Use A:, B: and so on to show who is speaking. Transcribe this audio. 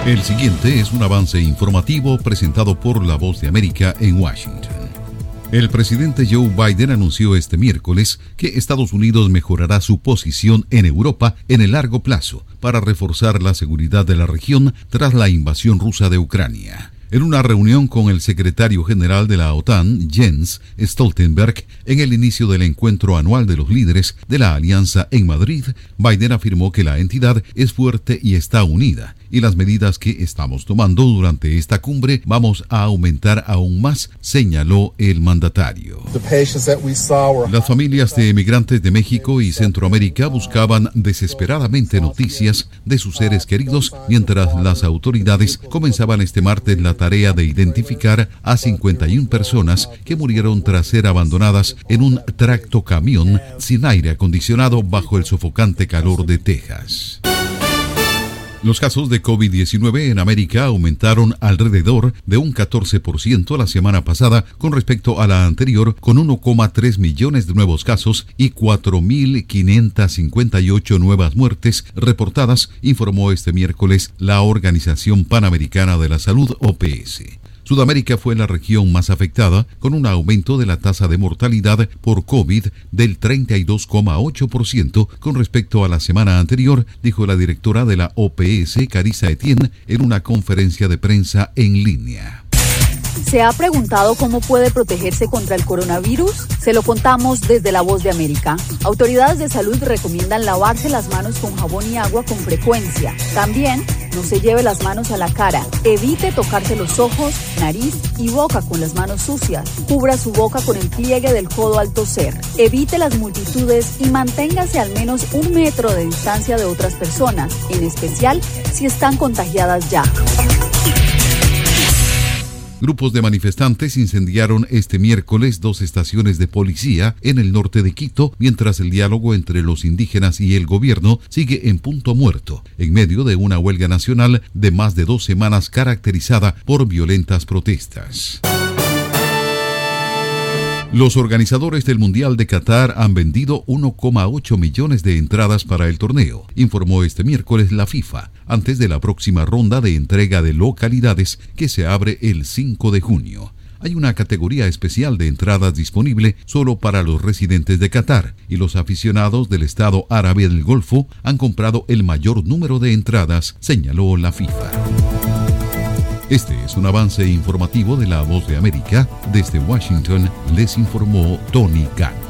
A: El siguiente es un avance informativo presentado por La Voz de América en Washington. El presidente Joe Biden anunció este miércoles que Estados Unidos mejorará su posición en Europa en el largo plazo para reforzar la seguridad de la región tras la invasión rusa de Ucrania. En una reunión con el secretario general de la OTAN, Jens Stoltenberg, en el inicio del encuentro anual de los líderes de la alianza en Madrid, Biden afirmó que la entidad es fuerte y está unida, y las medidas que estamos tomando durante esta cumbre vamos a aumentar aún más, señaló el mandatario. Las familias de emigrantes de México y Centroamérica buscaban desesperadamente noticias de sus seres queridos, mientras las autoridades comenzaban este martes la tarea de identificar a 51 personas que murieron tras ser abandonadas en un tractocamión sin aire acondicionado bajo el sofocante calor de Texas. Los casos de COVID-19 en América aumentaron alrededor de un 14% la semana pasada con respecto a la anterior, con 1,3 millones de nuevos casos y 4.558 nuevas muertes reportadas, informó este miércoles la Organización Panamericana de la Salud, OPS. Sudamérica fue la región más afectada, con un aumento de la tasa de mortalidad por COVID del 32,8% con respecto a la semana anterior, dijo la directora de la OPS, Carissa Etienne, en una conferencia de prensa en línea.
B: ¿Se ha preguntado cómo puede protegerse contra el coronavirus? Se lo contamos desde La Voz de América. Autoridades de salud recomiendan lavarse las manos con jabón y agua con frecuencia. También no se lleve las manos a la cara. Evite tocarse los ojos, nariz y boca con las manos sucias. Cubra su boca con el pliegue del codo al toser. Evite las multitudes y manténgase al menos 1 metro de distancia de otras personas, en especial si están contagiadas ya.
A: Grupos de manifestantes incendiaron este miércoles 2 estaciones de policía en el norte de Quito, mientras el diálogo entre los indígenas y el gobierno sigue en punto muerto, en medio de una huelga nacional de más de 2 semanas caracterizada por violentas protestas. Los organizadores del Mundial de Qatar han vendido 1,8 millones de entradas para el torneo, informó este miércoles la FIFA, antes de la próxima ronda de entrega de localidades que se abre el 5 de junio. Hay una categoría especial de entradas disponible solo para los residentes de Qatar, y los aficionados del Estado Árabe del Golfo han comprado el mayor número de entradas, señaló la FIFA. Este es un avance informativo de La Voz de América. Desde Washington les informó Tony Gunn.